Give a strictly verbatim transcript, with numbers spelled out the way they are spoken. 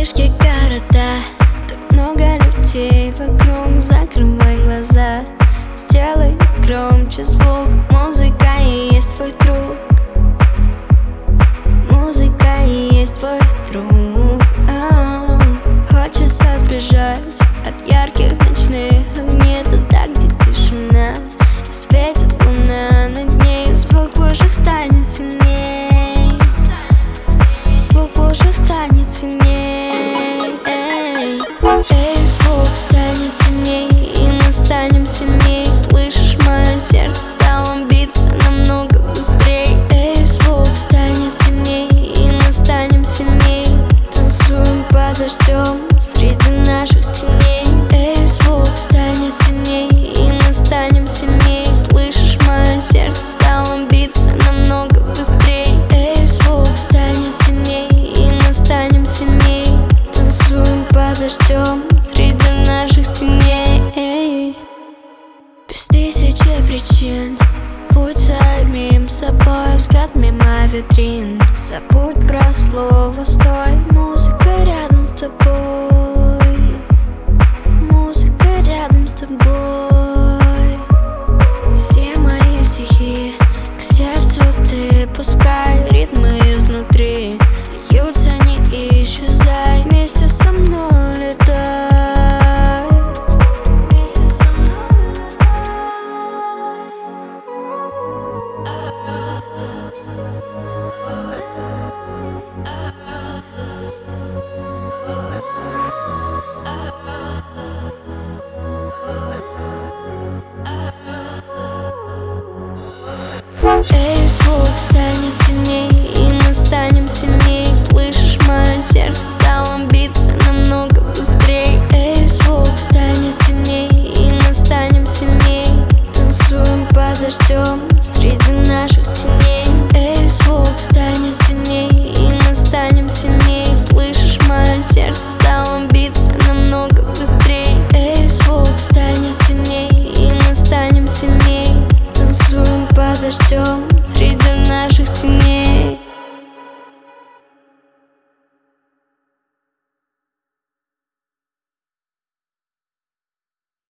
вспышки города, так много людей вокруг. Закрывай глаза, сделай громче звук. Музыка и есть твой друг. Музыка и есть твой друг. А-а-а. Хочется сбежать от ярких ночных огней туда, где тишина и светит луна над ней. Звук в ушах станет сильней. Звук в ушах станет сильней. Эй, эй, звук станет сильней, и мы станем сильней. Слышишь, мое сердце стало биться намного быстрей. Эй, звук станет сильней, и мы станем сильней. Танцуем под дождем среди наших теней. Эй, звук станет сильней, и мы станем сильней. Слышишь, мое сердце стало биться намного быстрей. Эй, звук станет сильней, и мы станем сильней. Танцуем под дождем среди наших теней. Без тысячи причин путь самим собой, взгляд мимо витрин. Забудь про слово «стой». Музыка рядом с тобой. Музыка рядом с тобой. Все мои стихи к сердцу ты пускай. Ритмы изнутри льются, не исчезай. Вместе со мной летай. Вместе со мной летай. Вместе со мной летай. Вместе со мной летай. Вместе со мной летай. Эй, звук станет сильней, и мы станем сильней. Слышишь, мое сердце стало биться намного быстрей. Эй, звук станет сильней, и мы станем сильней. Танцуем под дождем среди наших теней. Эй, звук станет сильней, и мы станем сильней. Слышишь, мое сердце стало биться намного быстрей. Эй, звук станет сильней, и мы станем сильней. Танцуем под дождем среди наших теней.